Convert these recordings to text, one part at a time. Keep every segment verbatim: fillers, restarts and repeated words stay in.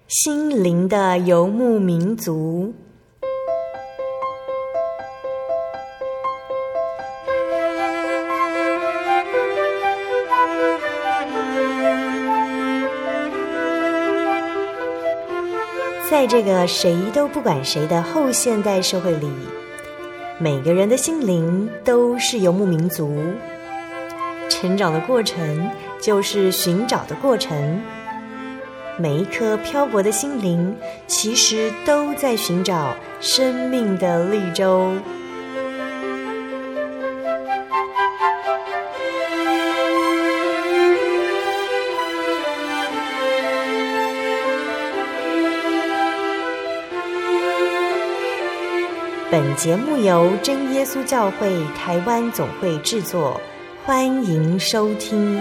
心灵的游牧民族。在这个谁都不管谁的后现代社会里，每个人的心灵都是游牧民族。成长的过程就是寻找的过程，每一颗漂泊的心灵其实都在寻找生命的绿洲。本节目由真耶稣教会台湾总会制作，欢迎收听。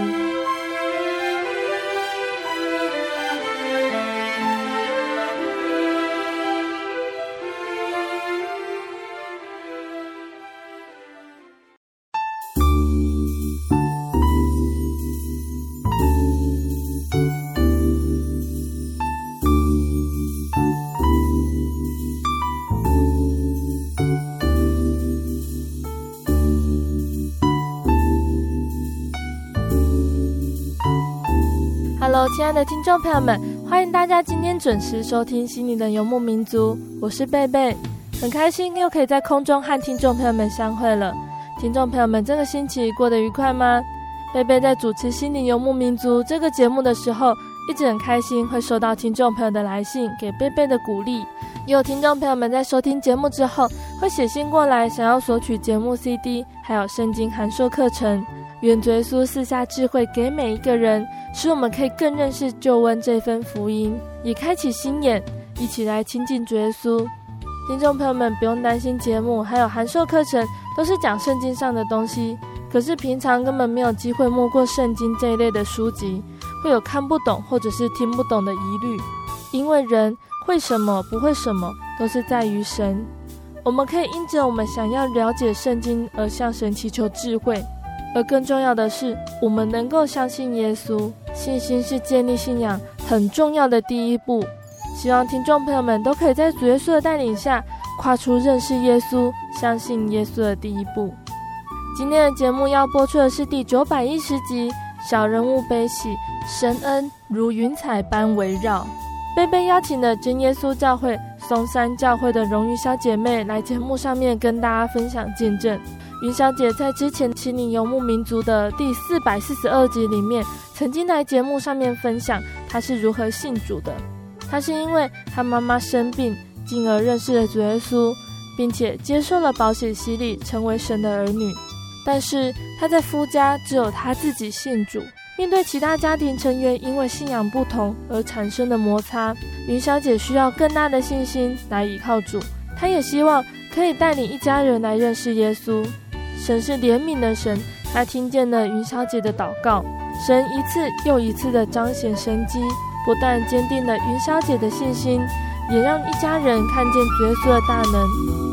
Hello， 亲爱的听众朋友们，欢迎大家今天准时收听心灵的游牧民族，我是贝贝，很开心又可以在空中和听众朋友们相会了。听众朋友们，这个星期过得愉快吗？贝贝在主持心灵游牧民族这个节目的时候，一直很开心会收到听众朋友的来信，给贝贝的鼓励。也有听众朋友们在收听节目之后，会写信过来，想要索取节目 C D， 还有圣经函授课程。愿主耶稣赐下智慧给每一个人，使我们可以更认识救恩这份福音，也开启心眼，一起来亲近主耶稣。听众朋友们不用担心，节目还有函授课程都是讲圣经上的东西，可是平常根本没有机会摸过圣经这一类的书籍，会有看不懂或者是听不懂的疑虑。因为人会什么不会什么都是在于神，我们可以因着我们想要了解圣经而向神祈求智慧，而更重要的是我们能够相信耶稣。信心是建立信仰很重要的第一步，希望听众朋友们都可以在主耶稣的带领下跨出认识耶稣相信耶稣的第一步。今天的节目要播出的是第九百一十集，小人物悲喜，神恩如云彩般围绕。贝贝邀请了真耶稣教会松山教会的荣誉小姐妹来节目上面跟大家分享见证。云小姐在之前心灵游牧民族的第四百四十二集里面，曾经来节目上面分享她是如何信主的。她是因为她妈妈生病，进而认识了主耶稣，并且接受了宝血洗礼，成为神的儿女。但是她在夫家只有她自己信主，面对其他家庭成员因为信仰不同而产生的摩擦，云小姐需要更大的信心来依靠主。她也希望可以带领一家人来认识耶稣。神是怜悯的神，他听见了云小姐的祷告，神一次又一次的彰显神迹，不但坚定了云小姐的信心，也让一家人看见主耶稣的大能。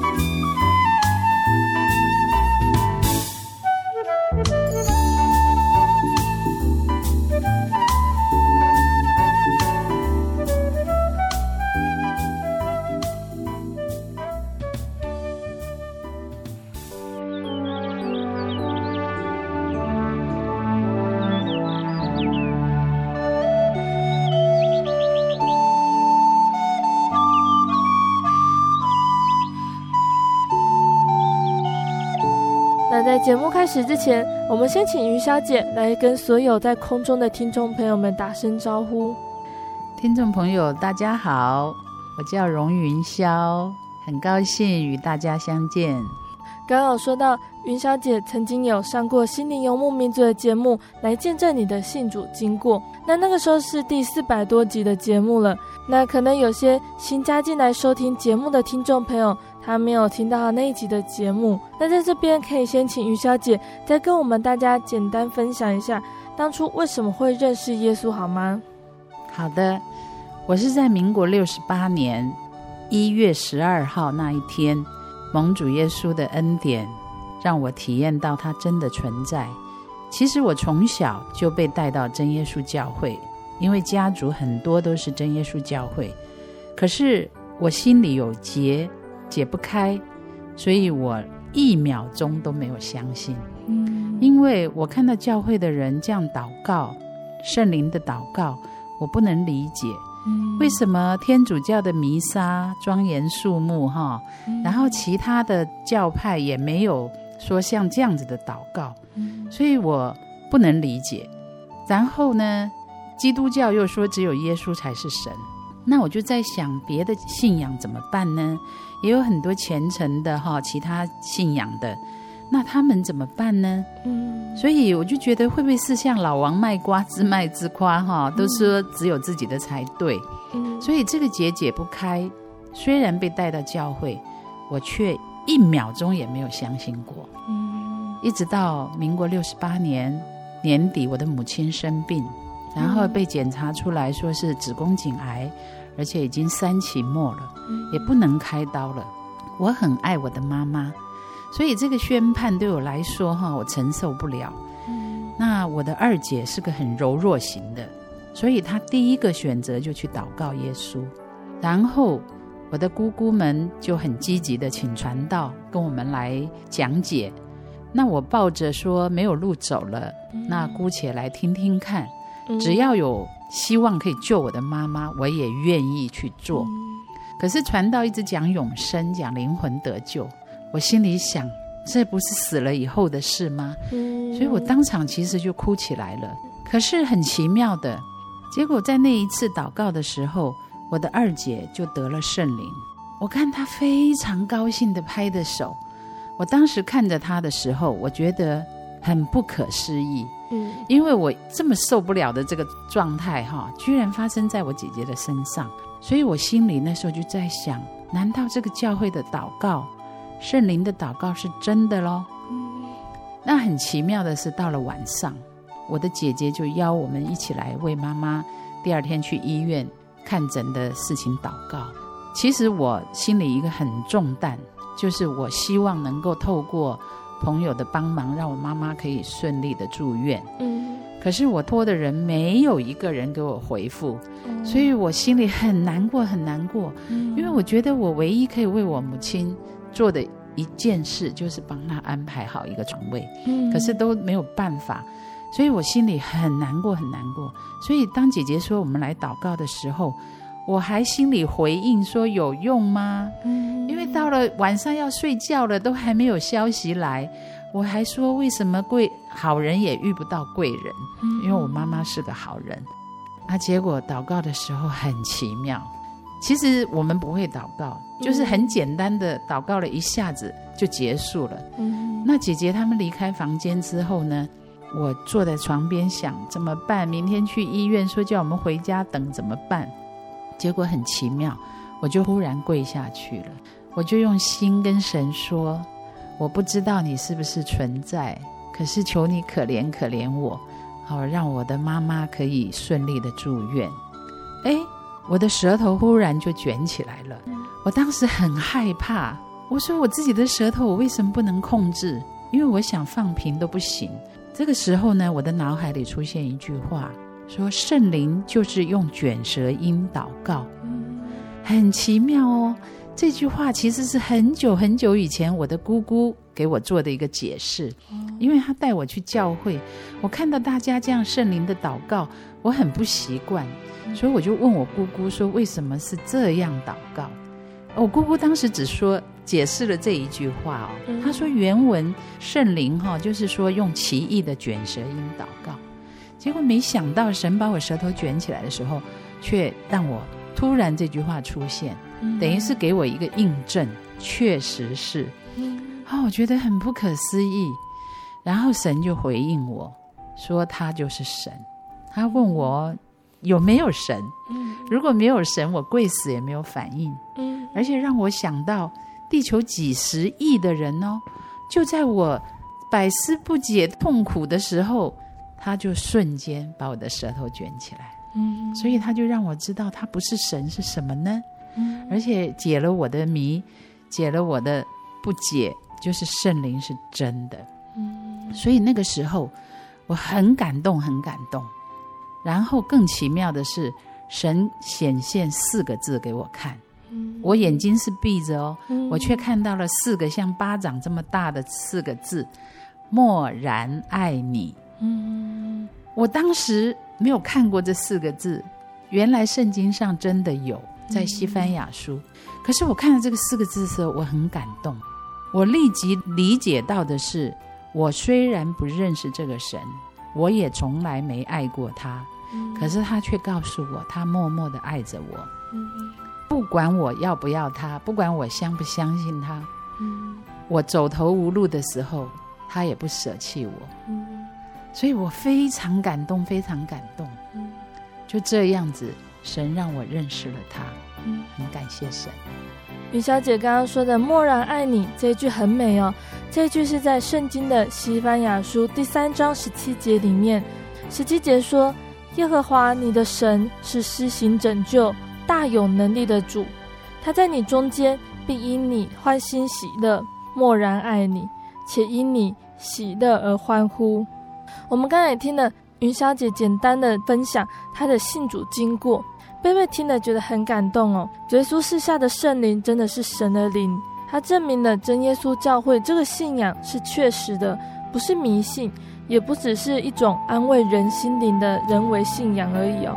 在节目开始之前，我们先请云小姐来跟所有在空中的听众朋友们打声招呼。 听众朋友大家好，我叫荣云霄，很高兴与大家相见。 刚刚有说到云小姐曾经有上过心灵游牧民族的节目来见证你的信主经过，那那个时候是第四百多集的节目了。那可能有些新加进来收听节目的听众朋友，他没有听到那一集的节目，那在这边可以先请于小姐再跟我们大家简单分享一下当初为什么会认识耶稣好吗？ 好的，我是在民国六十八年一月十二号那一天，蒙主耶稣的恩典让我体验到他真的存在。其实我从小就被带到真耶稣教会， 因为家族很多都是真耶稣教会，可是我心里有结，解不开，所以我一秒钟都没有相信。嗯，因为我看到教会的人这样祷告，圣灵的祷告，我不能理解。嗯，为什么天主教的弥撒庄严肃穆哈、嗯，然后其他的教派也没有说像这样子的祷告，嗯，所以我不能理解。然后呢，基督教又说只有耶稣才是神，那我就在想别的信仰怎么办呢？也有很多虔诚的哈，其他信仰的，那他们怎么办呢？嗯，所以我就觉得会不会是像老王卖瓜自卖自夸哈，都说只有自己的才对。嗯，所以这个结解不开，虽然被带到教会，我却一秒钟也没有相信过。嗯，一直到民国六十八年年底，我的母亲生病，然后被检查出来说是子宫颈癌，而且已经三期末了，也不能开刀了。我很爱我的妈妈，所以这个宣判对我来说我承受不了。那我的二姐是个很柔弱型的，所以她第一个选择就去祷告耶稣，然后我的姑姑们就很积极的请传道跟我们来讲解。那我抱着说没有路走了，那姑且来听听看，只要有希望可以救我的妈妈，我也愿意去做。可是传道一直讲永生，讲灵魂得救，我心里想这不是死了以后的事吗？所以我当场其实就哭起来了。可是很奇妙的结果，在那一次祷告的时候，我的二姐就得了圣灵。我看她非常高兴地拍的手，我当时看着她的时候，我觉得很不可思议。嗯，因为我这么受不了的这个状态哈，居然发生在我姐姐的身上，所以我心里那时候就在想，难道这个教会的祷告，圣灵的祷告是真的咯？嗯，那很奇妙的是，到了晚上，我的姐姐就邀我们一起来为妈妈第二天去医院看诊的事情祷告。其实我心里一个很重担，就是我希望能够透过朋友的帮忙，让我妈妈可以顺利的住院。嗯，可是我托的人没有一个人给我回复，嗯，所以我心里很难过很难过。嗯，因为我觉得我唯一可以为我母亲做的一件事，就是帮她安排好一个床位。嗯，可是都没有办法，所以我心里很难过很难过。所以当姐姐说我们来祷告的时候，我还心里回应说有用吗？嗯，因为到了晚上要睡觉了，都还没有消息来。我还说为什么贵好人也遇不到贵人？嗯，因为我妈妈是个好人。啊，结果祷告的时候很奇妙。其实我们不会祷告，就是很简单的祷告了一下子就结束了。嗯，那姐姐他们离开房间之后呢，我坐在床边想怎么办？明天去医院说叫我们回家等怎么办？结果很奇妙，我就忽然跪下去了，我就用心跟神说，我不知道你是不是存在，可是求你可怜可怜我，好让我的妈妈可以顺利的住院。诶，我的舌头忽然就卷起来了，我当时很害怕，我说我自己的舌头我为什么不能控制？因为我想放平都不行。这个时候呢，我的脑海里出现一句话，说圣灵就是用卷舌音祷告。嗯，很奇妙哦。这句话其实是很久很久以前我的姑姑给我做的一个解释。嗯，因为她带我去教会，我看到大家这样圣灵的祷告，我很不习惯，所以我就问我姑姑说为什么是这样祷告。我姑姑当时只说解释了这一句话哦，嗯，她说原文圣灵哈，就是说用奇异的卷舌音祷告。结果没想到神把我舌头卷起来的时候，却让我突然这句话出现，嗯，等于是给我一个印证，确实是。嗯，哦，我觉得很不可思议。然后神就回应我说他就是神。他问我有没有神，嗯，如果没有神，我跪死也没有反应。嗯，而且让我想到地球几十亿的人哦，就在我百思不解痛苦的时候，他就瞬间把我的舌头卷起来。嗯，所以他就让我知道他不是神是什么呢？嗯，而且解了我的谜，解了我的不解，就是圣灵是真的。嗯，所以那个时候我很感动很感动。 然后更奇妙的是，神显现四个字给我看，嗯、我眼睛是闭着哦、嗯，我却看到了四个像巴掌这么大的四个字：默然爱你。嗯，我当时没有看过这四个字，原来圣经上真的有，在西番雅书。可是我看到这个四个字的时候，我很感动。我立即理解到的是，我虽然不认识这个神，我也从来没爱过他，嗯、可是他却告诉我，他默默地爱着我。嗯、不管我要不要他，不管我相不相信他，嗯、我走投无路的时候，他也不舍弃我。嗯、所以我非常感动，非常感动。嗯、就这样子，神让我认识了他。嗯、很感谢神。 于小姐刚刚说的默然爱你这一句很美哦，这一句是在圣经的西番雅书第三章十七节里面。十七节说，耶和华你的神是施行拯救大有能力的主，他在你中间必因你欢欣喜乐，默然爱你，且因你喜乐而欢呼。我们刚才也听了云小姐简单的分享她的信主经过，贝贝听了觉得很感动哦。耶稣赐下的圣灵真的是神的灵，他证明了真耶稣教会这个信仰是确实的，不是迷信，也不只是一种安慰人心灵的人为信仰而已哦。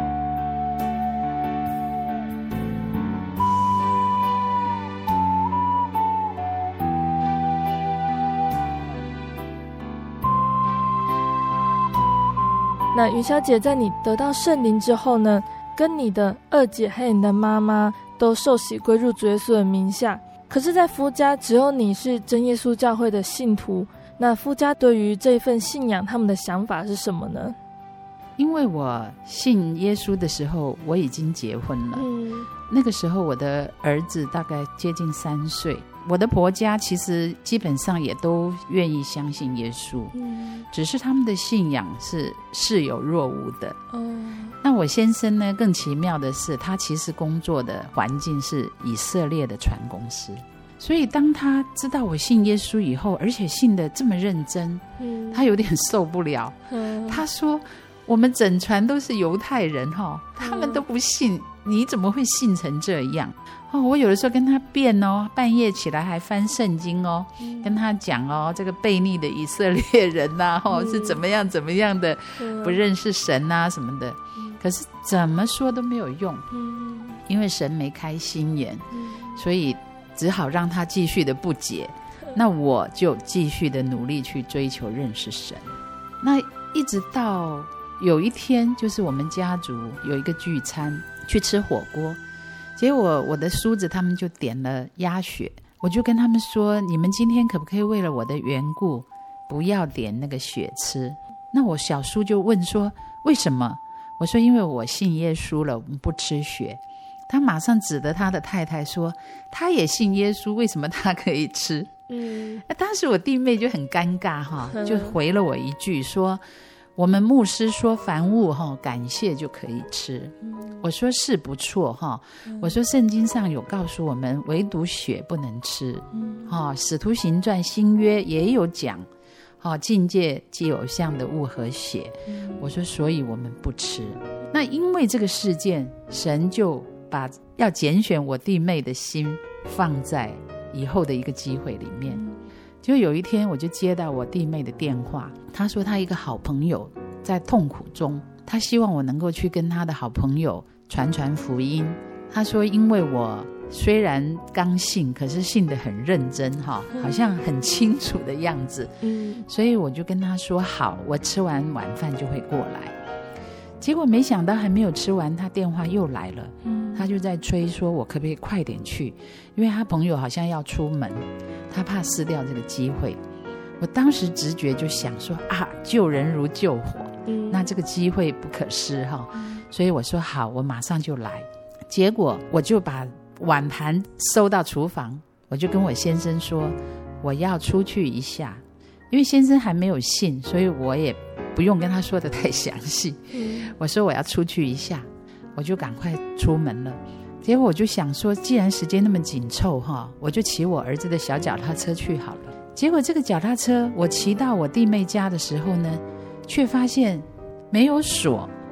那云小姐在你得到圣灵之后呢，跟你的二姐还有你的妈妈都受洗归入主耶稣的名下，可是在夫家只有你是真耶稣教会的信徒，那夫家对于这份信仰他们的想法是什么呢？ 因为我信耶稣的时候我已经结婚了、嗯、那个时候我的儿子大概接近三岁，我的婆家其实基本上也都愿意相信耶稣、嗯、只是他们的信仰是似有若无的、哦、那我先生呢，更奇妙的是他其实工作的环境是以色列的船公司，所以当他知道我信耶稣以后，而且信得这么认真、嗯、他有点受不了、嗯、他说我们整船都是犹太人、哦、他们都不信、嗯、你怎么会信成这样、哦、我有的时候跟他辩哦，半夜起来还翻圣经哦、嗯、跟他讲哦，这个悖逆的以色列人啊、哦嗯、是怎么样怎么样的、嗯、不认识神啊什么的、嗯、可是怎么说都没有用、嗯、因为神没开心眼、嗯、所以只好让他继续的不解、嗯、那我就继续的努力去追求认识神。那一直到有一天，就是我们家族有一个聚餐去吃火锅，结果我的叔子他们就点了鸭血，我就跟他们说，你们今天可不可以为了我的缘故不要点那个血吃？那我小叔就问说为什么？我说因为我信耶稣了，我们不吃血。他马上指着他的太太说，他也信耶稣，为什么他可以吃？嗯，当时我弟妹就很尴尬哈，就回了我一句说，我们牧师说凡物感谢就可以吃、嗯、我说是不错、嗯、我说圣经上有告诉我们唯独血不能吃、嗯哦、使徒行传新约也有讲、哦、境界既偶像的物和血、嗯、我说所以我们不吃。那因为这个事件，神就把要拣选我弟妹的心放在以后的一个机会里面、嗯，就有一天我就接到我弟妹的电话，她说她一个好朋友在痛苦中，她希望我能够去跟她的好朋友传传福音。她说因为我虽然刚信，可是信得很认真、哦、好像很清楚的样子、嗯、所以我就跟她说好，我吃完晚饭就会过来。结果没想到还没有吃完，她电话又来了、嗯、她就在催说我可不可以快点去，因为她朋友好像要出门，她怕失掉这个机会。我当时直觉就想说啊，救人如救火、嗯、那这个机会不可失、哦嗯、所以我说好，我马上就来。结果我就把碗盘收到厨房，我就跟我先生说我要出去一下，因为先生还没有信，所以我也不用跟他说的太详细、嗯、我说我要出去一下，我就赶快出门了。结果我就想说既然时间那么紧凑、哦、我就骑我儿子的小脚踏车去好了。结果这个脚踏车我骑到我弟妹家的时候呢，却发现没有锁，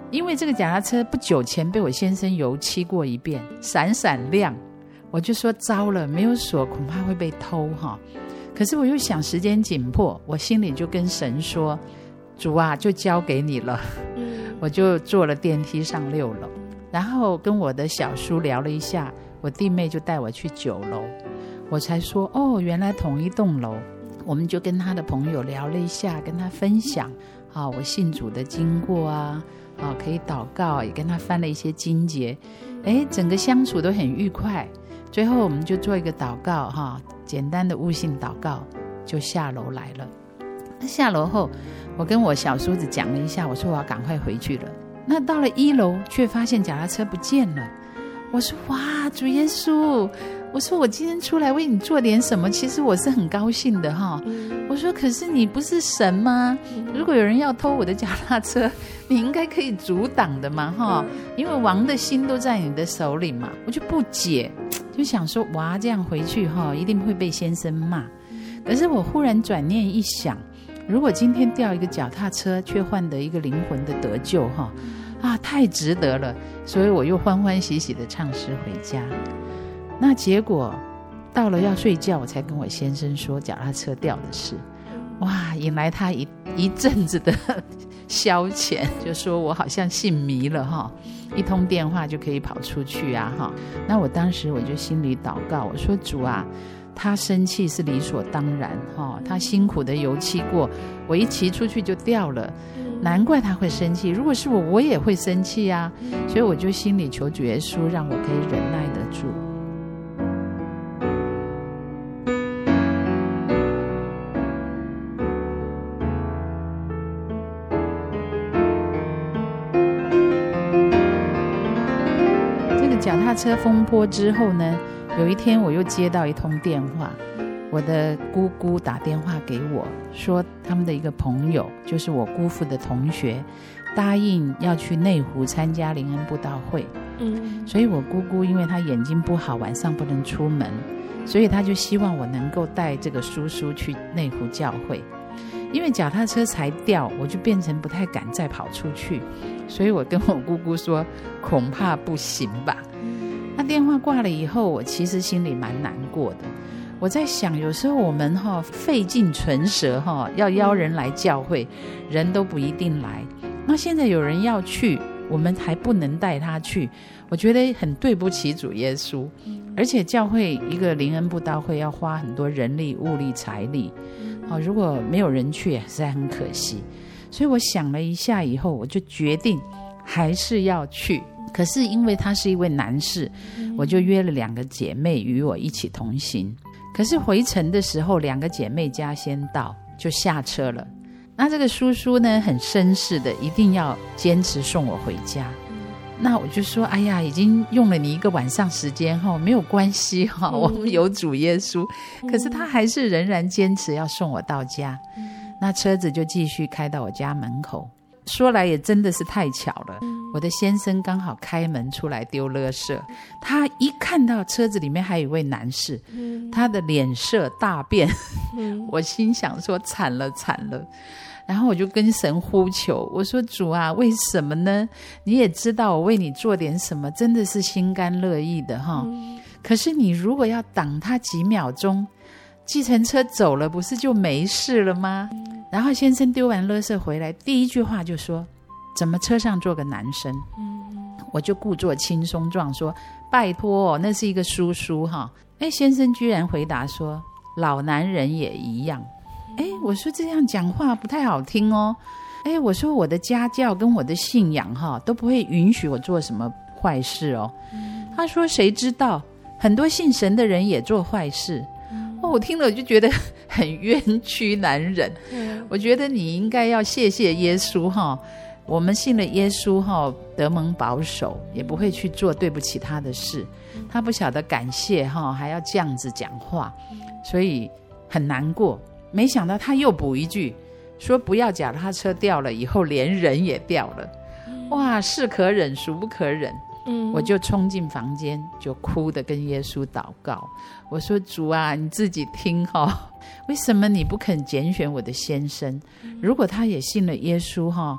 因为这个脚踏车不久前被我先生油漆过一遍，闪闪亮，我就说糟了，没有锁恐怕会被偷哈。可是我又想时间紧迫，我心里就跟神说，主啊，就交给你了。我就坐了电梯上六楼，然后跟我的小叔聊了一下，我弟妹就带我去九楼，我才说哦，原来同一栋楼。我们就跟他的朋友聊了一下，跟他分享啊，我信主的经过啊，啊，可以祷告，也跟他翻了一些经节，哎，整个相处都很愉快。最后我们就做一个祷告哈，简单的悟性祷告，就下楼来了。那下楼后，我跟我小叔子讲了一下，我说我要赶快回去了。那到了一楼，却发现脚踏车不见了。我说哇，主耶稣，我说我今天出来为你做点什么，其实我是很高兴的哈。我说可是你不是神吗？如果有人要偷我的脚踏车，你应该可以阻挡的嘛哈，因为王的心都在你的手里嘛。我就不解，就想说哇，这样回去哈，一定会被先生骂。可是我忽然转念一想，如果今天掉一个脚踏车，却换得一个灵魂的得救哈，啊，太值得了。所以我又欢欢喜喜的唱诗回家。那结果到了要睡觉，我才跟我先生说脚踏车掉的事。哇，引来他一一阵子的消遣，就说我好像信迷了哈，一通电话就可以跑出去啊哈。那我当时我就心里祷告，我说主啊，他生气是理所当然哈，他辛苦的油漆过，我一骑出去就掉了，难怪他会生气。如果是我，我也会生气啊。所以我就心里求主耶稣，让我可以忍耐得住。脚踏车风波之后呢，有一天我又接到一通电话，我的姑姑打电话给我说，他们的一个朋友，就是我姑父的同学，答应要去内湖参加灵恩布道会。嗯，所以我姑姑因为她眼睛不好，晚上不能出门，所以她就希望我能够带这个叔叔去内湖教会。因为脚踏车才掉，我就变成不太敢再跑出去，所以我跟我姑姑说恐怕不行吧。那电话挂了以后，我其实心里蛮难过的。我在想，有时候我们哈费尽唇舌哈，要邀人来教会，人都不一定来。那现在有人要去，我们还不能带他去，我觉得很对不起主耶稣。而且教会一个灵恩布道会要花很多人力、物力、财力，哦，如果没有人去，实在很可惜。所以我想了一下以后，我就决定还是要去。可是因为他是一位男士，我就约了两个姐妹与我一起同行。可是回程的时候，两个姐妹家先到，就下车了。那这个叔叔呢，很绅士的，一定要坚持送我回家。那我就说，哎呀，已经用了你一个晚上时间哈，没有关系哈，我们有主耶稣。可是他还是仍然坚持要送我到家。那车子就继续开到我家门口。说来也真的是太巧了，我的先生刚好开门出来丢垃圾，他一看到车子里面还有一位男士，他的脸色大变，我心想说惨了惨了。然后我就跟神呼求，我说主啊，为什么呢？你也知道我为你做点什么真的是心甘乐意的哈。可是你如果要挡他几秒钟，计程车走了不是就没事了吗？然后先生丢完垃圾回来，第一句话就说，怎么车上坐个男生？我就故作轻松状说，拜托哦，那是一个叔叔哈。哎，先生居然回答说，老男人也一样。哎，我说这样讲话不太好听哦。哎，我说我的家教跟我的信仰哈都不会允许我做什么坏事哦。他说谁知道，很多信神的人也做坏事。哦，我听了我就觉得很冤屈难忍。我觉得你应该要谢谢耶稣哈，我们信了耶稣哈，得蒙保守，也不会去做对不起他的事。他不晓得感谢哈，还要这样子讲话，所以很难过。没想到他又补一句，说不要脚踏车掉了以后连人也掉了。哇，是可忍孰不可忍。嗯，我就冲进房间，就哭的跟耶稣祷告。我说主啊，你自己听哈，为什么你不肯拣选我的先生？如果他也信了耶稣哈，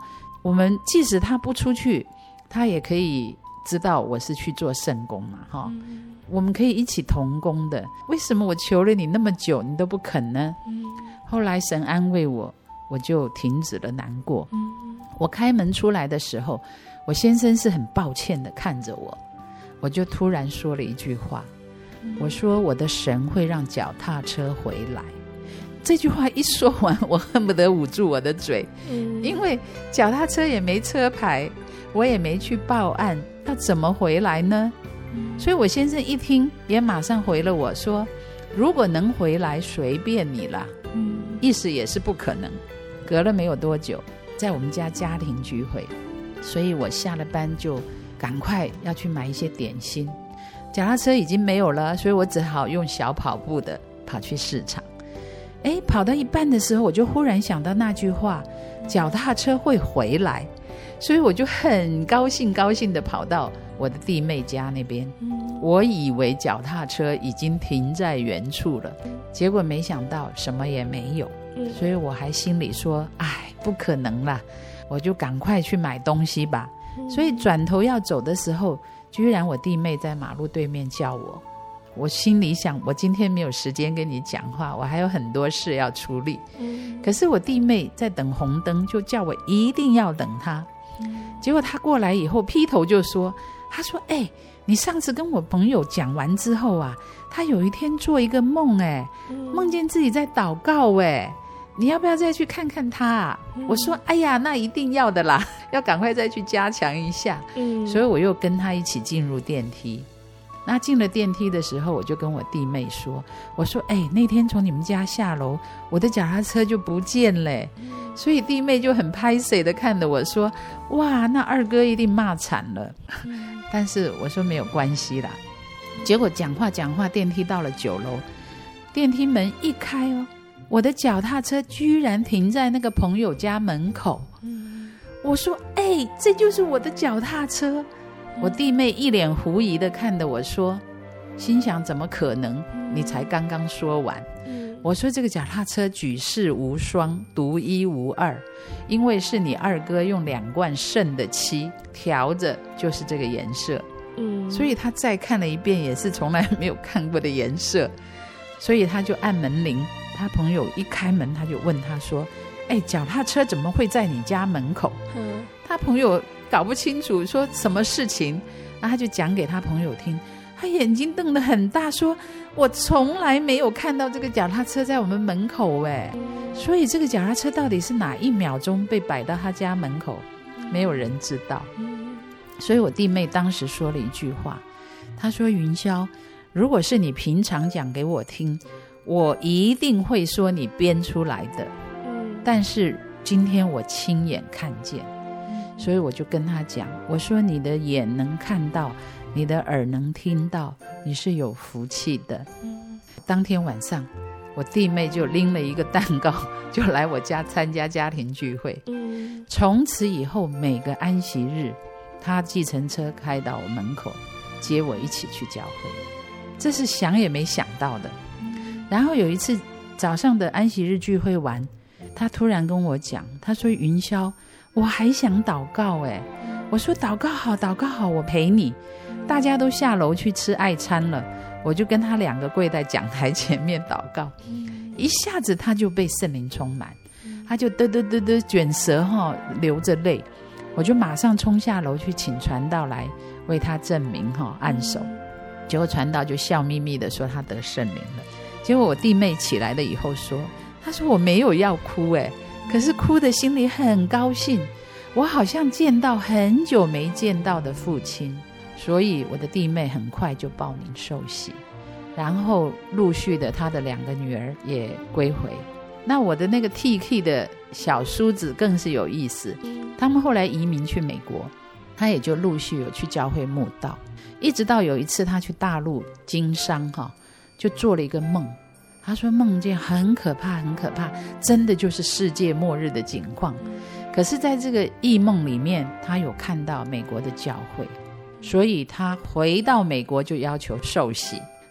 我们即使他不出去，他也可以知道我是去做圣工嘛、哦嗯、我们可以一起同工的，为什么我求了你那么久你都不肯呢、嗯、后来神安慰我，我就停止了难过、嗯、我开门出来的时候，我先生是很抱歉的看着我，我就突然说了一句话，我说我的神会让脚踏车回来。这句话一说完，我恨不得捂住我的嘴、嗯、因为脚踏车也没车牌，我也没去报案，要怎么回来呢、嗯、所以我先生一听也马上回了我说，如果能回来随便你啦、嗯、意思也是不可能。隔了没有多久，在我们家家庭聚会，所以我下了班就赶快要去买一些点心，脚踏车已经没有了，所以我只好用小跑步的跑去市场。诶，跑到一半的时候，我就忽然想到那句话，脚踏车会回来，所以我就很高兴高兴的跑到我的弟妹家那边、嗯、我以为脚踏车已经停在原处了，结果没想到什么也没有、嗯、所以我还心里说，哎，不可能啦，我就赶快去买东西吧、嗯、所以转头要走的时候，居然我弟妹在马路对面叫我，我心里想，我今天没有时间跟你讲话，我还有很多事要处理、嗯、可是我弟妹在等红灯，就叫我一定要等她、嗯、结果她过来以后劈头就说，她说哎、欸，你上次跟我朋友讲完之后啊，他有一天做一个梦，哎、嗯，梦见自己在祷告，哎，你要不要再去看看他啊、嗯、我说哎呀，那一定要的啦，要赶快再去加强一下、嗯、所以我又跟他一起进入电梯。那进了电梯的时候，我就跟我弟妹说，我说哎，那天从你们家下楼，我的脚踏车就不见了、嗯、所以弟妹就很拍谁的看着我说，哇，那二哥一定骂惨了、嗯、但是我说没有关系啦。结果讲话讲话，电梯到了九楼，电梯门一开哦，我的脚踏车居然停在那个朋友家门口、嗯、我说哎，这就是我的脚踏车。我弟妹一脸狐疑的看着我说，心想怎么可能，你才刚刚说完、嗯、我说这个脚踏车举世无双，独一无二，因为是你二哥用两罐圣的漆调着，就是这个颜色、嗯、所以他再看了一遍也是从来没有看过的颜色，所以他就按门铃，他朋友一开门，他就问他说，哎，脚踏车怎么会在你家门口、嗯、他朋友搞不清楚说什么事情，然后他就讲给他朋友听，他眼睛瞪得很大，说我从来没有看到这个脚踏车在我们门口耶，所以这个脚踏车到底是哪一秒钟被摆到他家门口，没有人知道。所以我弟妹当时说了一句话，她说，云霄，如果是你平常讲给我听，我一定会说你编出来的，但是今天我亲眼看见，所以我就跟他讲，我说你的眼能看到，你的耳能听到，你是有福气的、嗯、当天晚上我弟妹就拎了一个蛋糕就来我家参加家庭聚会、嗯、从此以后每个安息日他计程车开到我门口接我一起去教会，这是想也没想到的、嗯、然后有一次早上的安息日聚会完，他突然跟我讲，他说，云霄，我还想祷告耶。我说祷告好祷告好，我陪你。大家都下楼去吃爱餐了，我就跟他两个跪在讲台前面祷告，一下子他就被圣灵充满，他就嘚嘚嘚嘚卷舌、哦、流着泪，我就马上冲下楼去请传道来为他证明、哦、按手，结果传道就笑眯眯的说他得圣灵了。结果我弟妹起来了以后说，他说我没有要哭耶，可是哭的心里很高兴，我好像见到很久没见到的父亲。所以我的弟妹很快就报名受洗，然后陆续的他的两个女儿也归回。那我的那个 T K 的小叔子更是有意思，他们后来移民去美国，他也就陆续有去教会慕道，一直到有一次他去大陆经商、哦、就做了一个梦，他说梦见很可怕很可怕，真的就是世界末日的景况。可是在这个异梦里面，他有看到美国的教会，所以他回到美国就要求受洗。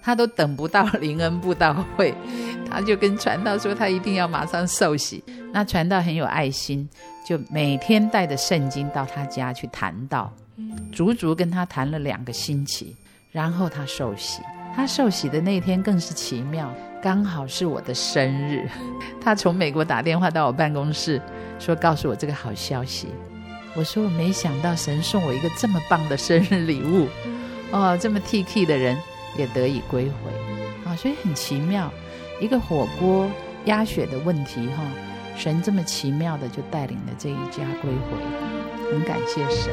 他都等不到灵恩布道会，他就跟传道说他一定要马上受洗。那传道很有爱心，就每天带着圣经到他家去谈道，足足跟他谈了两个星期，然后他受洗。他受洗的那天更是奇妙，刚好是我的生日，他从美国打电话到我办公室说告诉我这个好消息。我说我没想到神送我一个这么棒的生日礼物哦，这么 T K 的人也得以归回啊，所以很奇妙，一个火锅鸭血的问题哈、哦，神这么奇妙的就带领了这一家归回，很感谢神。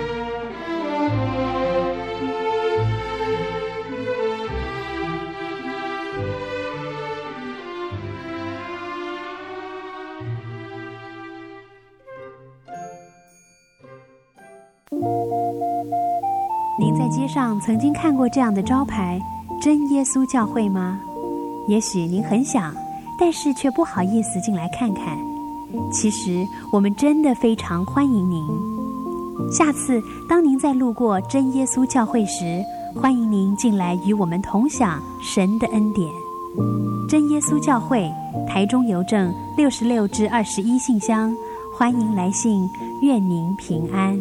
您在街上曾经看过这样的招牌真耶稣教会吗？也许您很想，但是却不好意思进来看看。其实我们真的非常欢迎您。下次当您在路过真耶稣教会时，欢迎您进来与我们同享神的恩典。真耶稣教会，台中邮政六十六至二十一信箱，欢迎来信，愿您平安。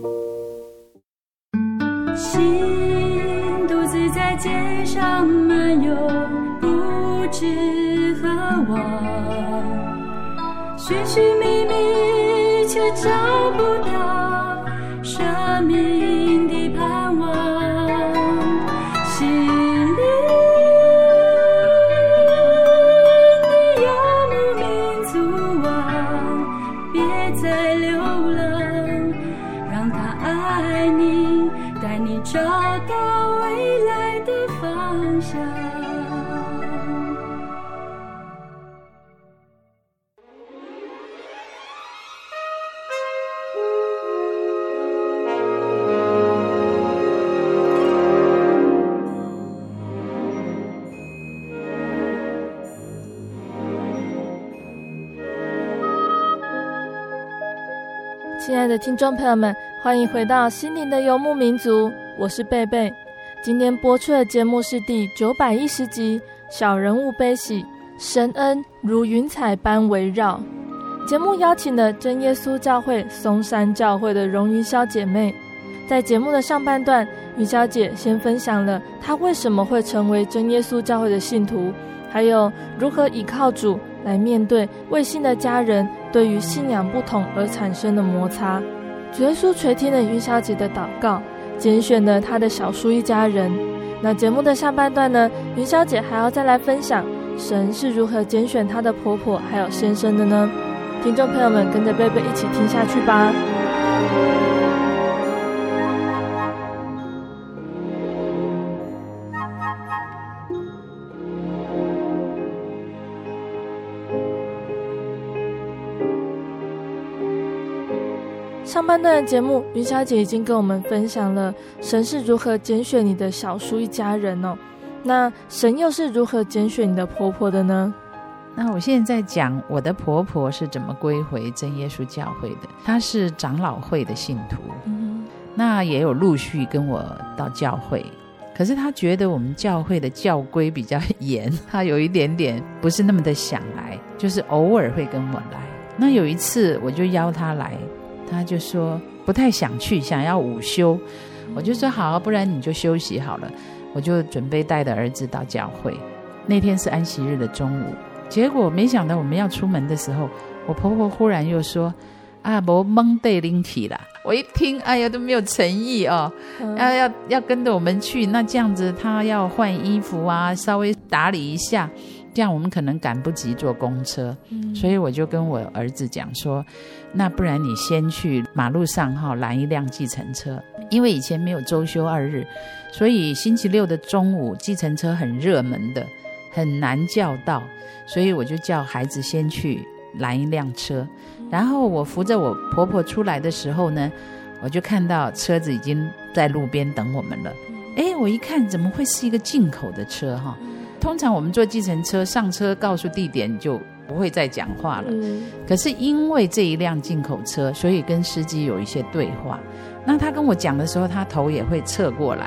心独自在街上漫游，不知何往，寻寻觅觅却找不到生命的盼望，心灵的游牧民族啊，别再流浪，让他爱你，带你找到未来的方向。 亲爱的听众朋友们，欢迎回到心灵的游牧民族，我是贝贝。今天播出的节目是第九百一十集小人物悲喜，神恩如云彩般围绕。节目邀请了真耶稣教会松山教会的荣云霄姐妹。在节目的上半段，云霄姐先分享了她为什么会成为真耶稣教会的信徒，还有如何依靠主来面对未信的家人对于信仰不同而产生的摩擦。主耶稣垂听了云霄姐的祷告，拣选了她的小书一家人。那节目的下半段呢，云霄姐还要再来分享神是如何拣选她的婆婆还有先生的呢？听众朋友们跟着贝贝一起听下去吧。上半段的节目，云小姐已经跟我们分享了神是如何拣选你的小叔一家人哦。那神又是如何拣选你的婆婆的呢？ 那我现在讲我的婆婆是怎么归回真耶稣教会的。她是长老会的信徒、嗯、那也有陆续跟我到教会，可是她觉得我们教会的教规比较严，她有一点点不是那么的想来，就是偶尔会跟我来。那有一次我就邀她来，她就说不太想去，想要午休。我就说好，不然你就休息好了。我就准备带着儿子到教会。那天是安息日的中午，结果没想到我们要出门的时候，我婆婆忽然又说啊，没蒙对灵体啦。我一听，哎呀，都没有诚意哦，嗯、要要要跟着我们去，那这样子她要换衣服啊，稍微打理一下，这样我们可能赶不及坐公车、嗯、所以我就跟我儿子讲说，那不然你先去马路上哈拦一辆计程车，因为以前没有周休二日，所以星期六的中午计程车很热门的，很难叫到，所以我就叫孩子先去拦一辆车，然后我扶着我婆婆出来的时候呢，我就看到车子已经在路边等我们了。诶，我一看怎么会是一个进口的车哈？通常我们坐计程车上车告诉地点就不会再讲话了、嗯、可是因为这一辆进口车，所以跟司机有一些对话。那他跟我讲的时候，他头也会侧过来、嗯、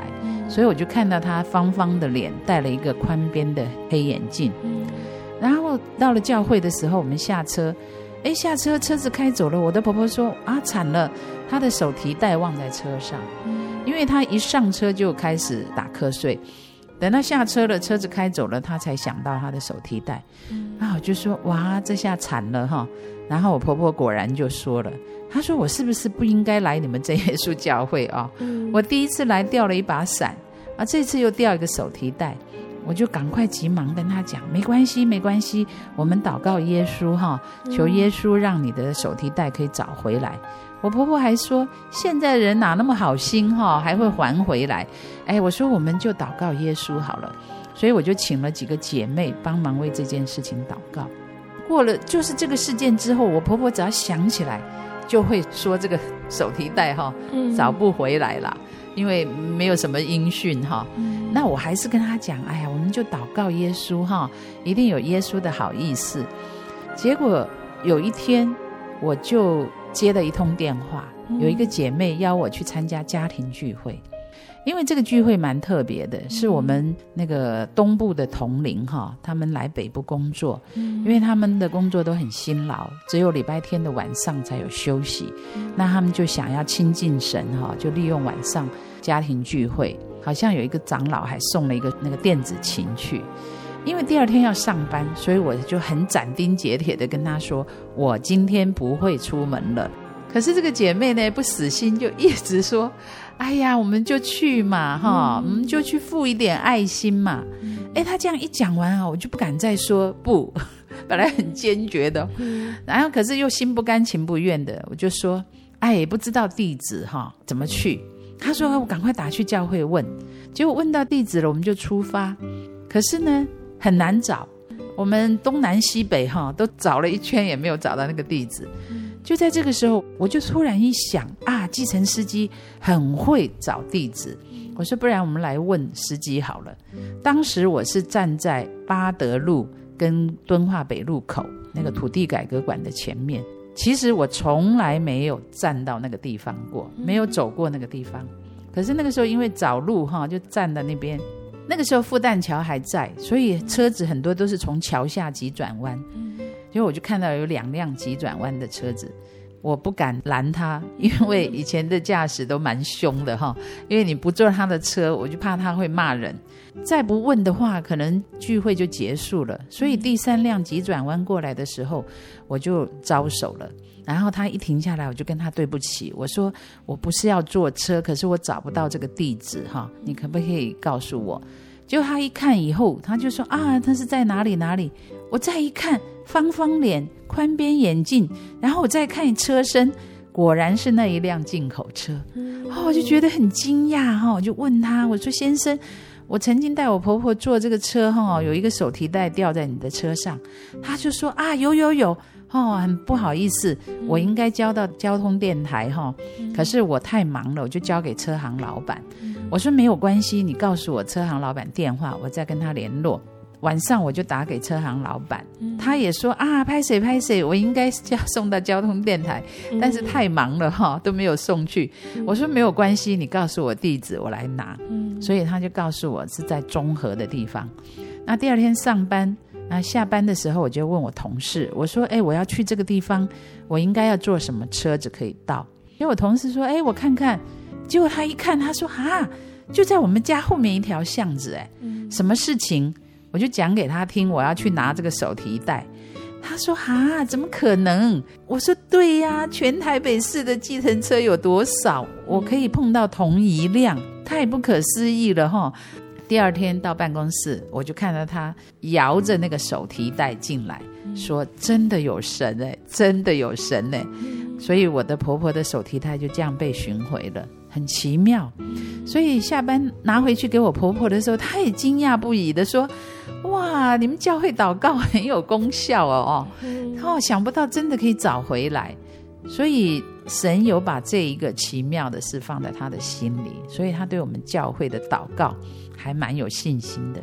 所以我就看到她方方的脸，戴了一个宽边的黑眼镜。然后到了教会的时候，我们下车，哎，下车车子开走了，我的婆婆说啊，惨了，她的手提袋忘在车上。因为她一上车就开始打瞌睡，等到下车了，车子开走了，她才想到她的手提袋。然后我就说哇，这下惨了哈。然后我婆婆果然就说了，她说我是不是不应该来你们真耶稣教会啊、哦？我第一次来掉了一把伞啊，这次又掉一个手提袋。我就赶快急忙跟他讲，没关系没关系，我们祷告耶稣哈，求耶稣让你的手提袋可以找回来。我婆婆还说现在人哪那么好心哈，还会还回来。哎，我说我们就祷告耶稣好了，所以我就请了几个姐妹帮忙为这件事情祷告。过了就是这个事件之后，我婆婆只要想起来就会说这个手提袋哈找不回来了，因为没有什么音讯哈。那我还是跟他讲，哎呀，我们就祷告耶稣哈，一定有耶稣的好意思。结果有一天我就接了一通电话，有一个姐妹邀我去参加家庭聚会。因为这个聚会蛮特别的，是我们那个东部的同龄哈，他们来北部工作，因为他们的工作都很辛劳，只有礼拜天的晚上才有休息，那他们就想要亲近神哈，就利用晚上家庭聚会，好像有一个长老还送了一个那个电子琴去。因为第二天要上班，所以我就很斩钉截铁的跟他说，我今天不会出门了。可是这个姐妹呢不死心，就一直说，哎呀我们就去嘛哈、嗯，我们就去付一点爱心嘛。哎、嗯，她这样一讲完啊，我就不敢再说不，本来很坚决的、嗯、然后可是又心不甘情不愿的，我就说哎不知道地址哈怎么去。她说我赶快打去教会问，结果问到地址了，我们就出发。可是呢很难找，我们东南西北哈都找了一圈也没有找到那个地址。就在这个时候，我就突然一想啊，计程司机很会找地址，我说不然我们来问司机好了。当时我是站在八德路跟敦化北路口那个土地改革馆的前面，其实我从来没有站到那个地方过，没有走过那个地方。可是那个时候因为找路哈，就站在那边。那个时候复旦桥还在，所以车子很多都是从桥下急转弯。结果我就看到有两辆急转弯的车子，我不敢拦他，因为以前的驾驶都蛮凶的哈，因为你不坐他的车，我就怕他会骂人。再不问的话，可能聚会就结束了。所以第三辆急转弯过来的时候，我就招手了。然后他一停下来，我就跟他对不起，我说我不是要坐车，可是我找不到这个地址哈，你可不可以告诉我？结果他一看以后，他就说啊，他是在哪里哪里。我再一看，方方脸，宽边眼镜，然后我再看车身，果然是那一辆进口车。哦，我就觉得很惊讶哈，我就问他，我说先生，我曾经带我婆婆坐这个车哈，有一个手提袋掉在你的车上。他就说啊，有有有。哦，很不好意思，我应该交到交通电台哈、嗯，可是我太忙了，我就交给车行老板、嗯。我说没有关系，你告诉我车行老板电话，我再跟他联络。晚上我就打给车行老板，嗯、他也说啊，拍谁拍谁，我应该要送到交通电台，嗯、但是太忙了哈，都没有送去。嗯、我说没有关系，你告诉我地址，我来拿。嗯、所以他就告诉我是在中和的地方。那第二天上班。那下班的时候我就问我同事，我说哎，我要去这个地方，我应该要坐什么车子可以到？因为我同事说哎，我看看。结果他一看，他说啊，就在我们家后面一条巷子。哎、嗯，什么事情？我就讲给他听，我要去拿这个手提袋。他说啊，怎么可能？我说对呀、啊，全台北市的计程车有多少，我可以碰到同一辆，太不可思议了齁。第二天到办公室，我就看到他摇着那个手提袋进来，说真的有神哎、欸，真的有神哎、欸，所以我的婆婆的手提袋就这样被寻回了，很奇妙。所以下班拿回去给我婆婆的时候，她也惊讶不已的说，哇，你们教会祷告很有功效哦哦，哦，想不到真的可以找回来。所以神有把这一个奇妙的事放在他的心里，所以他对我们教会的祷告还蛮有信心的。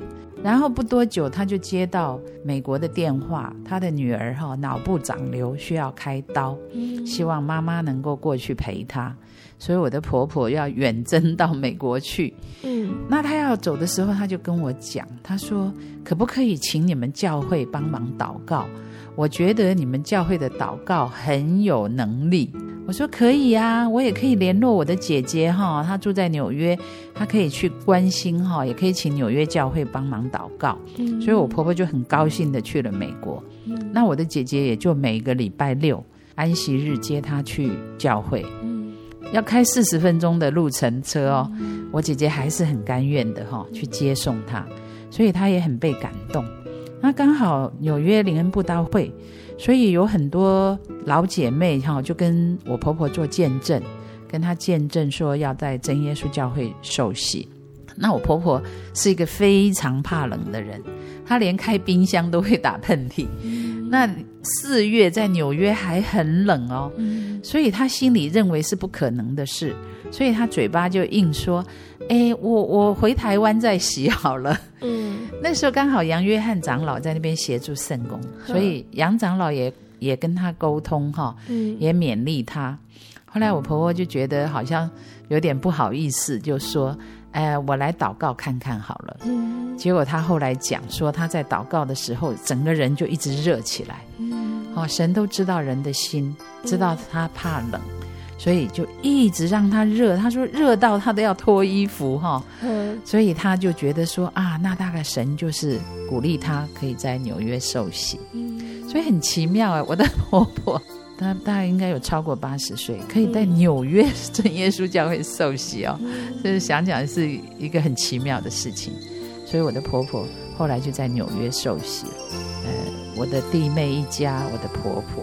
然后不多久他就接到美国的电话，他的女儿、哦、脑部长瘤需要开刀、嗯、希望妈妈能够过去陪他，所以我的婆婆要远征到美国去。嗯，那她要走的时候，她就跟我讲，她说可不可以请你们教会帮忙祷告，我觉得你们教会的祷告很有能力。我说可以啊，我也可以联络我的姐姐哈，她住在纽约，她可以去关心哈，也可以请纽约教会帮忙祷告、嗯、所以我婆婆就很高兴的去了美国、嗯、那我的姐姐也就每个礼拜六安息日接她去教会、嗯、要开四十分钟的路程车哦、嗯、我姐姐还是很甘愿的哈去接送她，所以她也很被感动。那刚好纽约灵恩布道会，所以有很多老姐妹就跟我婆婆做见证，跟她见证说要在真耶稣教会受洗。那我婆婆是一个非常怕冷的人，她连开冰箱都会打喷嚏、嗯、那四月在纽约还很冷哦、嗯、所以她心里认为是不可能的事，所以她嘴巴就硬说哎，我我回台湾再洗好了。嗯，那时候刚好杨约翰长老在那边协助圣工，所以杨长老也也跟他沟通哈、嗯，也勉励他。后来我婆婆就觉得好像有点不好意思，就说：“哎，我来祷告看看好了。”嗯，结果他后来讲说，他在祷告的时候，整个人就一直热起来。嗯，哦，神都知道人的心，知道他怕冷。所以就一直让他热，他说热到他都要脱衣服哈、嗯，所以他就觉得说啊，那大概神就是鼓励他可以在纽约受洗、嗯、所以很奇妙啊，我的婆婆她大概应该有超过八十岁，可以在纽约真耶稣教会受洗哦，所以想想是一个很奇妙的事情。所以我的婆婆后来就在纽约受洗了，呃，我的弟妹一家，我的婆婆。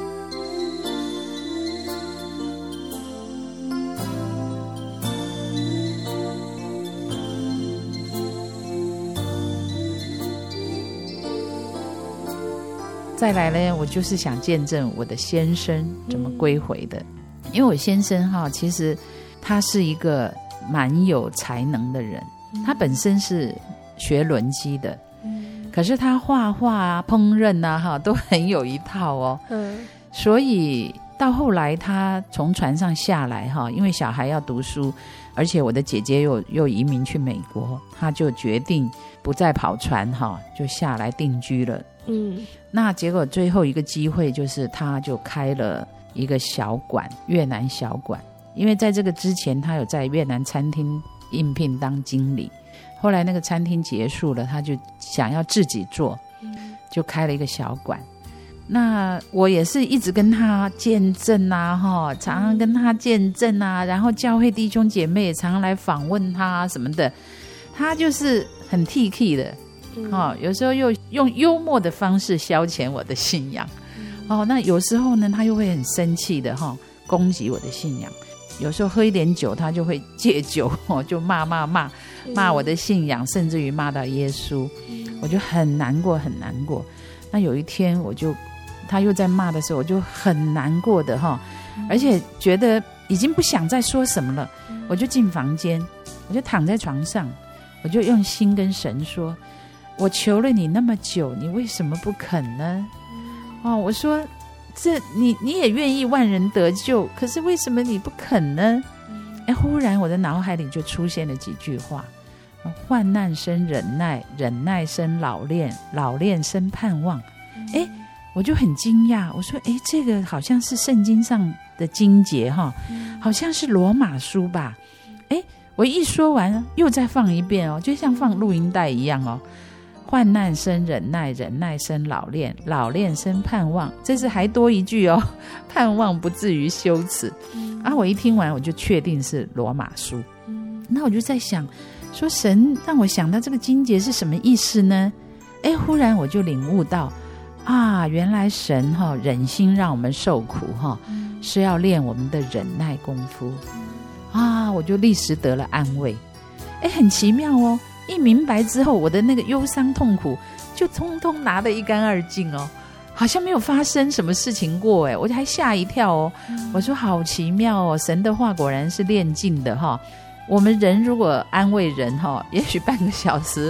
再来呢，我就是想见证我的先生怎么归回的、嗯、因为我先生哈，其实他是一个蛮有才能的人、嗯、他本身是学轮机的、嗯、可是他画画啊烹饪啊哈都很有一套哦、嗯、所以到后来他从船上下来哈，因为小孩要读书，而且我的姐姐又又移民去美国，他就决定不再跑船哈，就下来定居了。嗯，那结果最后一个机会就是他就开了一个小馆，越南小馆，因为在这个之前他有在越南餐厅应聘当经理，后来那个餐厅结束了，他就想要自己做，就开了一个小馆。那我也是一直跟他见证啊，常常跟他见证啊，然后教会弟兄姐妹也常常来访问他什么的，他就是很 T K 的、嗯哦、有时候又用幽默的方式消遣我的信仰、嗯哦、那有时候呢他又会很生气的、哦、攻击我的信仰，有时候喝一点酒他就会戒酒、哦、就骂骂骂骂我的信仰、嗯、甚至于骂到耶稣、嗯、我就很难过很难过。那有一天我就他又在骂的时候，我就很难过的哈、嗯，而且觉得已经不想再说什么了、嗯、我就进房间，我就躺在床上，我就用心跟神说，我求了你那么久，你为什么不肯呢？嗯、哦，我说这你你也愿意万人得救，可是为什么你不肯呢？哎、嗯，忽然我的脑海里就出现了几句话，患难生忍耐，忍耐生老练，老练生盼望。哎、嗯，我就很惊讶，我说诶，这个好像是圣经上的经节哈、嗯，好像是罗马书吧。诶，我一说完又再放一遍哦，就像放录音带一样哦。患难生忍耐，忍耐生老练，老练生盼望，这是还多一句哦，盼望不至于羞耻、嗯、啊！我一听完我就确定是罗马书、嗯、那我就在想说，神让我想到这个经节是什么意思呢？诶，忽然我就领悟到啊，原来神、哦、忍心让我们受苦、哦嗯、是要练我们的忍耐功夫、嗯、啊，我就立时得了安慰。诶，很奇妙哦，一明白之后，我的那个忧伤痛苦就通通拿得一干二净哦，好像没有发生什么事情过诶，我还吓一跳哦、嗯、我说好奇妙哦，神的话果然是练尽的哈、哦。我们人如果安慰人哈、哦，也许半个小时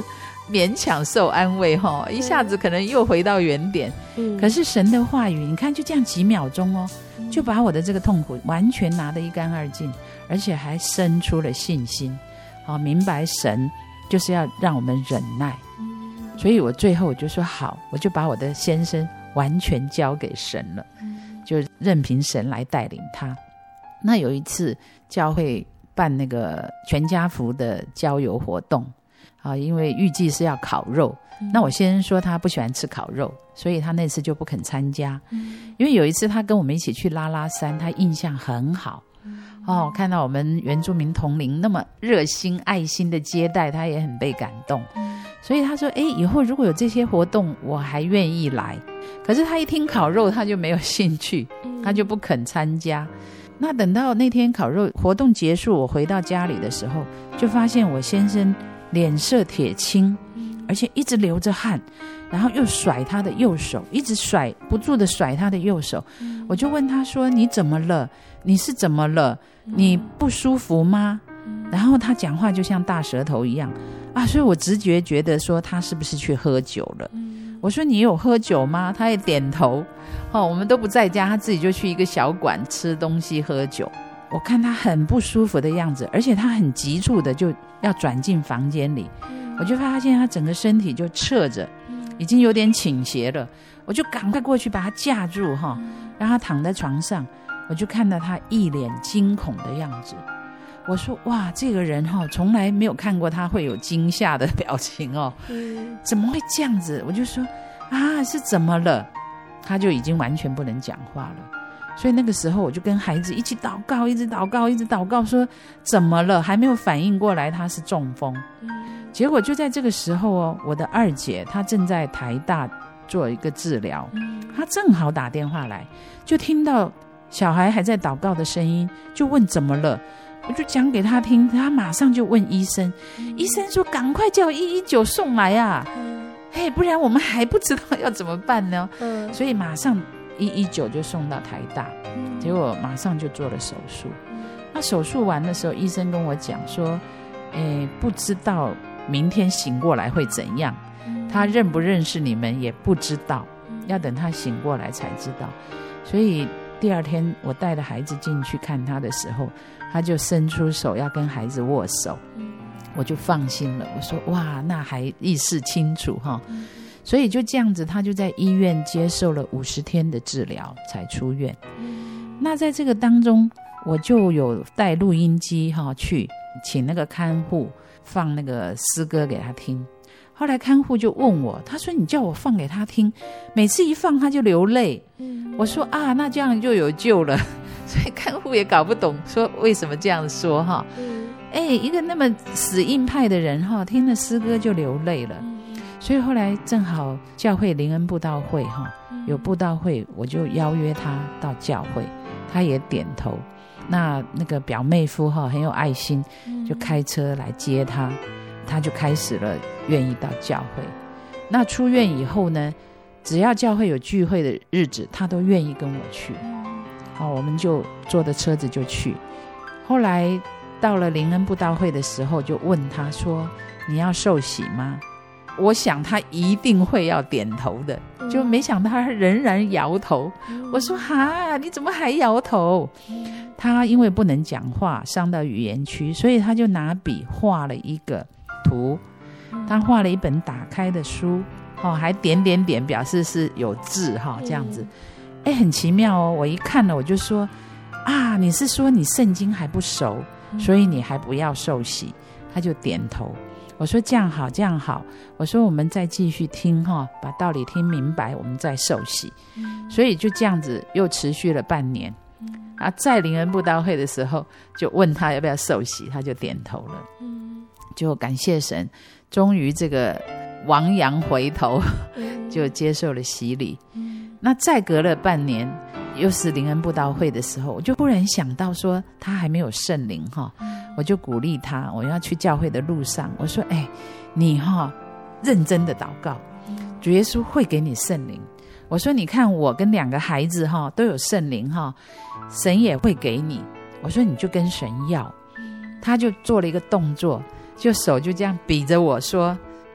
勉强受安慰哈，一下子可能又回到原点。嗯，可是神的话语，你看就这样几秒钟哦，就把我的这个痛苦完全拿得一干二净，而且还生出了信心。好，明白神就是要让我们忍耐。所以我最后我就说好，我就把我的先生完全交给神了，就任凭神来带领他。那有一次教会办那个全家福的郊游活动啊，因为预计是要烤肉，那我先生说他不喜欢吃烤肉，所以他那次就不肯参加。因为有一次他跟我们一起去拉拉山，他印象很好哦，看到我们原住民同龄那么热心爱心的接待，他也很被感动，所以他说哎，以后如果有这些活动我还愿意来。可是他一听烤肉他就没有兴趣，他就不肯参加。那等到那天烤肉活动结束，我回到家里的时候，就发现我先生脸色铁青，而且一直流着汗，然后又甩他的右手，一直甩不住的甩他的右手。我就问他说你怎么了？你是怎么了？你不舒服吗？然后他讲话就像大舌头一样啊，所以我直觉觉得说他是不是去喝酒了。我说你有喝酒吗？他也点头。哦，我们都不在家，他自己就去一个小馆吃东西喝酒。我看他很不舒服的样子，而且他很急促的就要转进房间里，我就发现他整个身体就侧着，已经有点倾斜了。我就赶快过去把他架住，哈，让他躺在床上。我就看到他一脸惊恐的样子。我说哇，这个人哈，从来没有看过他会有惊吓的表情哦，怎么会这样子？我就说啊，是怎么了？他就已经完全不能讲话了。所以那个时候我就跟孩子一起祷告，一直祷告，一直祷告，说怎么了？还没有反应过来他是中风。结果就在这个时候哦，我的二姐她正在台大做一个治疗，她正好打电话来，就听到小孩还在祷告的声音，就问怎么了。我就讲给他听，他马上就问医生，医生说赶快叫一一九送来啊，嘿，不然我们还不知道要怎么办呢。所以马上一一九就送到台大，结果马上就做了手术。那手术完的时候，医生跟我讲说，诶，不知道明天醒过来会怎样，他认不认识你们也不知道，要等他醒过来才知道。所以第二天我带着孩子进去看他的时候，他就伸出手要跟孩子握手，我就放心了。我说哇，那还意识清楚哈。所以就这样子，他就在医院接受了五十天的治疗才出院。那在这个当中，我就有带录音机哈去请那个看护放那个诗歌给他听。后来看护就问我，他说你叫我放给他听，每次一放他就流泪。我说啊，那这样就有救了。所以看护也搞不懂说为什么这样说哈。哎，一个那么死硬派的人哈，听了诗歌就流泪了。所以后来正好教会灵恩布道会哈，有布道会，我就邀约他到教会，他也点头。那那个表妹夫哈很有爱心，就开车来接他，他就开始了愿意到教会。那出院以后呢，只要教会有聚会的日子，他都愿意跟我去。好，我们就坐的车子就去。后来到了灵恩布道会的时候，就问他说你要受洗吗？我想他一定会要点头的，就没想到他仍然摇头。我说哈，你怎么还摇头？他因为不能讲话，伤到语言区，所以他就拿笔画了一个图，他画了一本打开的书，哦，还点点点表示是有字哈，这样子。哎，很奇妙哦！我一看了，我就说啊，你是说你圣经还不熟，所以你还不要受洗？他就点头。我说这样好，这样好。我说我们再继续听哈，把道理听明白，我们再受洗。所以就这样子又持续了半年。啊，在灵恩布道会的时候，就问他要不要受洗，他就点头了。就感谢神，终于这个亡羊回头，就接受了洗礼。那再隔了半年，又是灵恩布道会的时候，我就忽然想到说他还没有圣灵哈，我就鼓励他，我要去教会的路上，我说哎，你哈认真的祷告，主耶稣会给你圣灵。我说你看我跟两个孩子哈都有圣灵哈，神也会给你。我说你就跟神要。他就做了一个动作，就手就这样比着我说，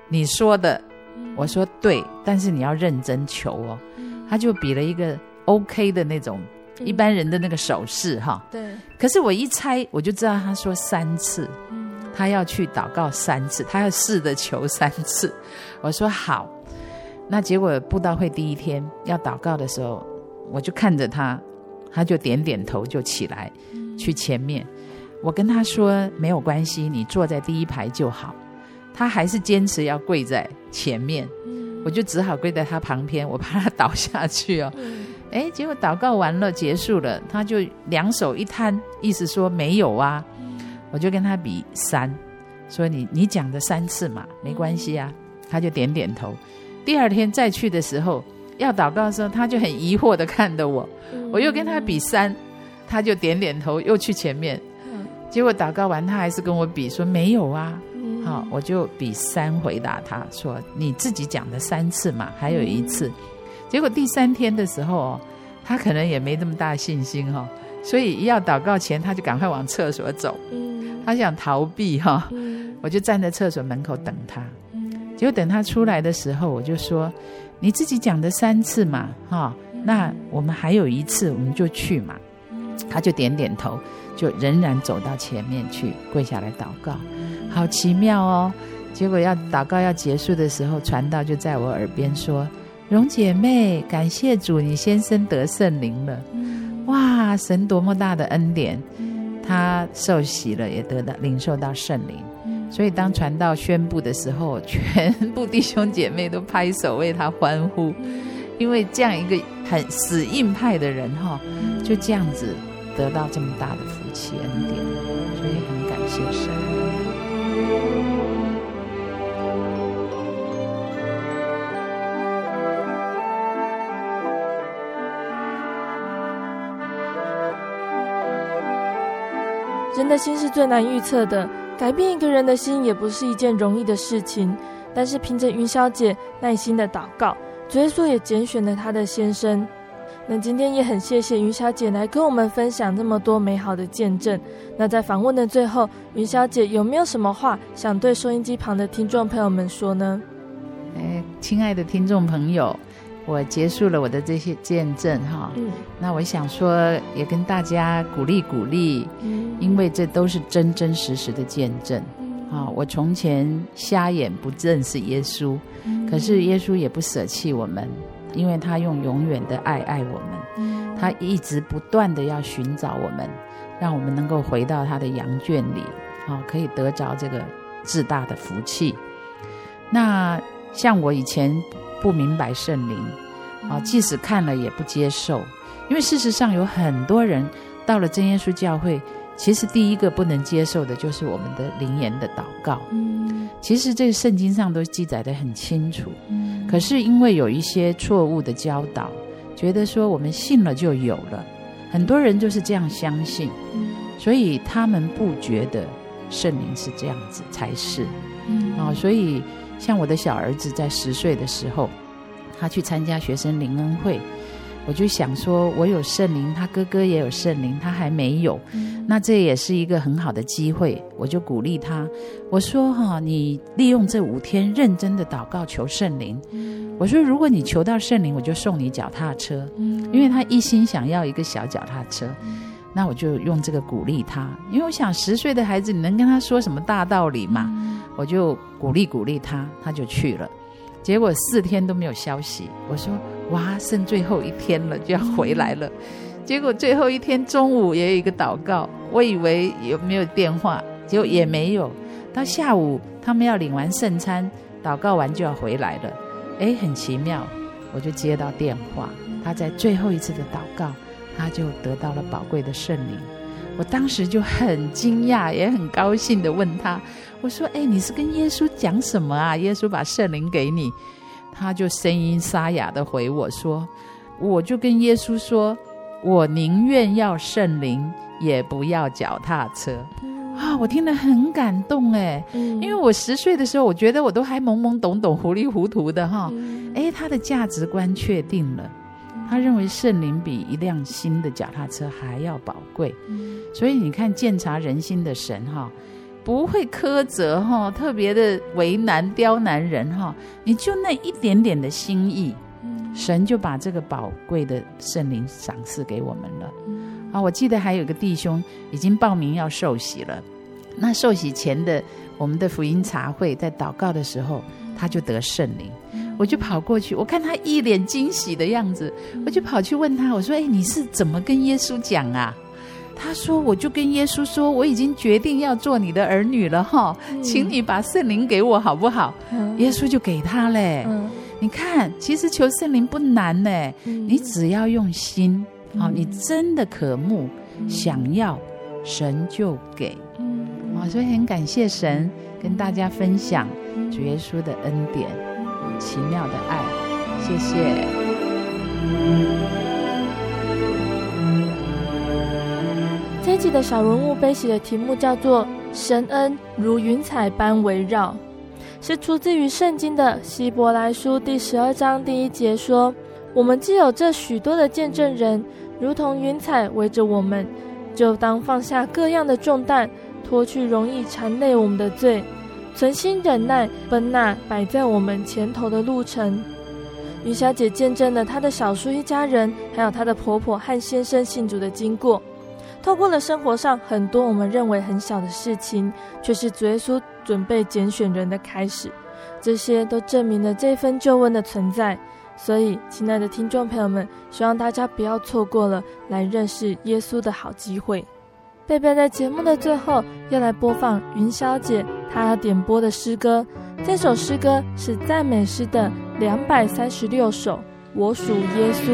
你说的。我说对，但是你要认真求哦。他就比了一个 OK 的那种一般人的那个手势哈。 对。 可是我一猜我就知道他说三次，他要去祷告三次，他要试着求三次。我说好。那结果布道会第一天要祷告的时候，我就看着他，他就点点头就起来去前面。我跟他说没有关系，你坐在第一排就好。他还是坚持要跪在前面，我就只好跪在他旁边，我怕他倒下去哦。哎，结果祷告完了结束了，他就两手一摊，意思说没有啊。我就跟他比三，说你你讲的三次嘛，没关系啊。他就点点头。第二天再去的时候，要祷告的时候，他就很疑惑的看着我，我又跟他比三，他就点点头，又去前面。结果祷告完，他还是跟我比说没有啊。好，我就比三回答他说你自己讲的三次嘛，还有一次。结果第三天的时候哦，他可能也没这么大信心哦，所以一要祷告前他就赶快往厕所走，他想逃避哈、哦。我就站在厕所门口等他，结果等他出来的时候，我就说你自己讲的三次嘛哈、哦，那我们还有一次我们就去嘛。他就点点头，就仍然走到前面去跪下来祷告。好奇妙哦！结果要祷告要结束的时候，传道就在我耳边说：“蓉姐妹，感谢主，你先生得圣灵了。”哇，神多么大的恩典！他受洗了，也得到领受到圣灵。所以当传道宣布的时候，全部弟兄姐妹都拍手为他欢呼，因为这样一个很死硬派的人哈，就这样子得到这么大的福气恩典，所以很感谢神。 人的心是最难预测的，改变一个人的心也不是一件容易的事情。但是凭着云小姐耐心的祷告，主耶稣也拣选了她的先生。那今天也很谢谢云小姐来跟我们分享这么多美好的见证。那在访问的最后，云小姐有没有什么话想对收音机旁的听众朋友们说呢？ 哎，亲爱的听众朋友，我结束了我的这些见证哈、嗯，那我想说也跟大家鼓励鼓励、嗯、因为这都是真真实实的见证、嗯啊、我从前瞎眼不认识耶稣、嗯、可是耶稣也不舍弃我们，因为他用永远的爱爱我们、嗯、他一直不断的要寻找我们，让我们能够回到他的羊圈里、啊、可以得着这个至大的福气。那像我以前不明白圣灵、啊、即使看了也不接受，因为事实上有很多人到了真耶稣教会，其实第一个不能接受的就是我们的灵言的祷告、嗯、其实这个圣经上都记载得很清楚、嗯、可是因为有一些错误的教导，觉得说我们信了就有了，很多人就是这样相信、嗯、所以他们不觉得圣灵是这样子才是、嗯啊、所以像我的小儿子在十岁的时候，他去参加学生灵恩会，我就想说我有圣灵，他哥哥也有圣灵，他还没有、嗯、那这也是一个很好的机会，我就鼓励他，我说哈，你利用这五天认真的祷告求圣灵、嗯、我说如果你求到圣灵，我就送你脚踏车、嗯、因为他一心想要一个小脚踏车、嗯、那我就用这个鼓励他，因为我想十岁的孩子你能跟他说什么大道理嘛、嗯、我就鼓励鼓励他，他就去了。结果四天都没有消息，我说哇，剩最后一天了就要回来了、嗯、结果最后一天中午也有一个祷告，我以为有没有电话，结果也没有，到下午他们要领完圣餐，祷告完就要回来了。哎，很奇妙，我就接到电话，他在最后一次的祷告，他就得到了宝贵的圣灵。我当时就很惊讶，也很高兴的问他，我说哎，你是跟耶稣讲什么啊？耶稣把圣灵给你？他就声音沙哑的回我说，我就跟耶稣说，我宁愿要圣灵也不要脚踏车、嗯啊、我听得很感动哎、嗯，因为我十岁的时候我觉得我都还懵懵懂懂糊里糊涂的哈、嗯、哎，他的价值观确定了，他认为圣灵比一辆新的脚踏车还要宝贵、嗯、所以你看鉴察人心的神哈， 不会苛责哈，特别的为难刁难人哈，你就那一点点的心意，神就把这个宝贵的圣灵赏赐给我们了。啊，我记得还有个弟兄已经报名要受洗了，那受洗前的我们的福音茶会在祷告的时候，他就得圣灵，我就跑过去，我看他一脸惊喜的样子，我就跑去问他，我说哎，你是怎么跟耶稣讲啊？他说我就跟耶稣说，我已经决定要做你的儿女了哈，请你把圣灵给我好不好？耶稣就给他嘞。你看其实求圣灵不难嘞，你只要用心，哦，你真的渴慕想要，神就给。哦，所以很感谢神跟大家分享主耶稣的恩典，奇妙的爱，谢谢。 这一集的小人物悲喜的题目叫做神恩如云彩般围绕，是出自于圣经的希伯来书第十二章第一节说，我们既有这许多的见证人，如同云彩围着我们，就当放下各样的重担，脱去容易缠累我们的罪，存心忍耐，奔那摆在我们前头的路程。云小姐见证了她的小叔一家人，还有她的婆婆和先生信主的经过，透过了生活上很多我们认为很小的事情，却是主耶稣准备拣选人的开始，这些都证明了这份救恩的存在。所以亲爱的听众朋友们，希望大家不要错过了来认识耶稣的好机会。贝贝在节目的最后要来播放云小姐她要点播的诗歌，这首诗歌是赞美诗的两百三十六首，我属耶稣。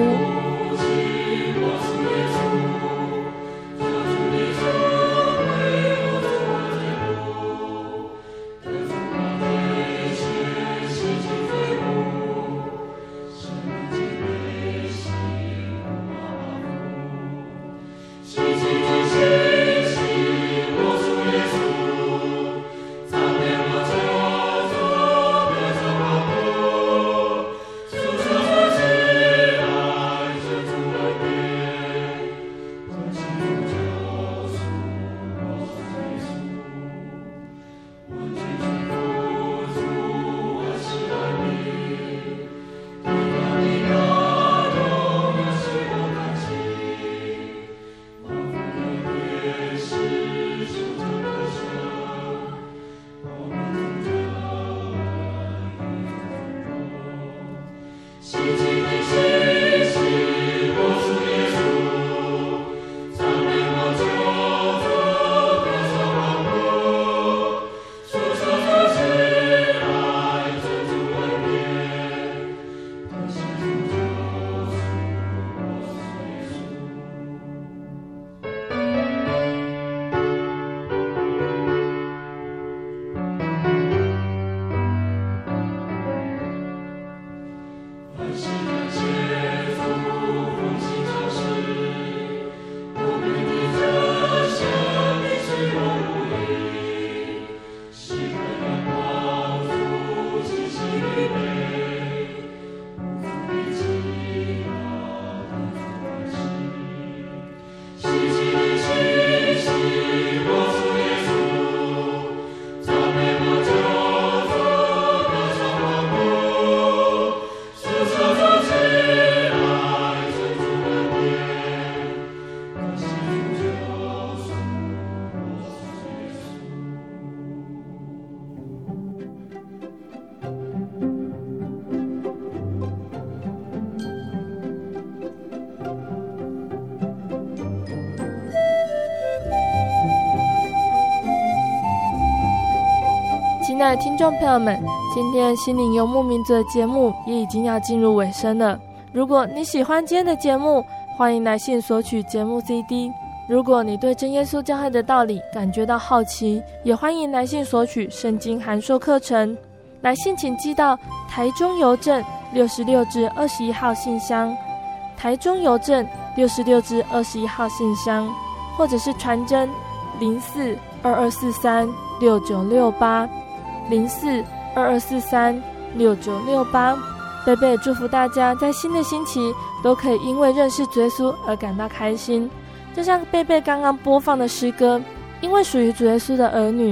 亲爱的听众朋友们，今天心灵游牧民族的节目也已经要进入尾声了。如果你喜欢今天的节目，欢迎来信索取节目 C D。 如果你对真耶稣教会的道理感觉到好奇，也欢迎来信索取圣经函授课程。来信请寄到台中邮政六十六至二十一号信箱，台中邮政六十六至二十一号信箱，或者是传真零四二二四三六九六八零四二二四三六九六八。贝贝祝福大家在新的星期都可以因为认识主耶稣而感到开心，就像贝贝刚刚播放的诗歌，因为属于主耶稣的儿女，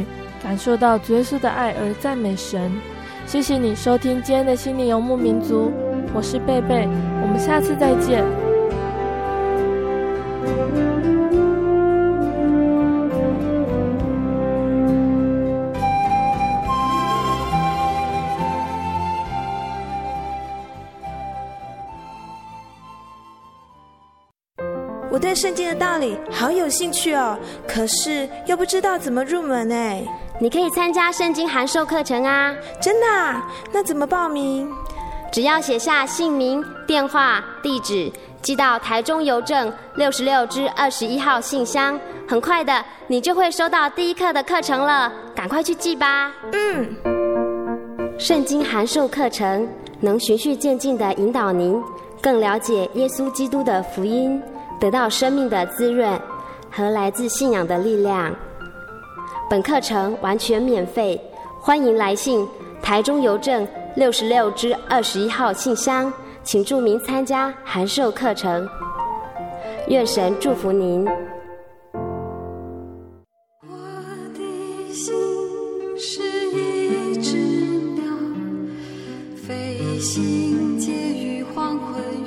感受到主耶稣的爱而赞美神。谢谢你收听今天的心灵游牧民族，我是贝贝，我们下次再见。 我对圣经的道理好有兴趣哦，可是又不知道怎么入门哎。 你可以参加圣经函授课程啊。 真的啊？那怎么报名？ 只要写下姓名、电话、地址，寄到台中邮政六十六支二十一号信箱，很快的你就会收到第一课的课程了，赶快去寄吧。 嗯。 圣经函授课程能循序渐进地引导您更了解耶稣基督的福音，得到生命的滋润和来自信仰的力量。本课程完全免费，欢迎来信台中邮政六十六支二十一号信箱，请注明参加函授课程。愿神祝福您。 我的心是一只鸟，飞行介于黄昏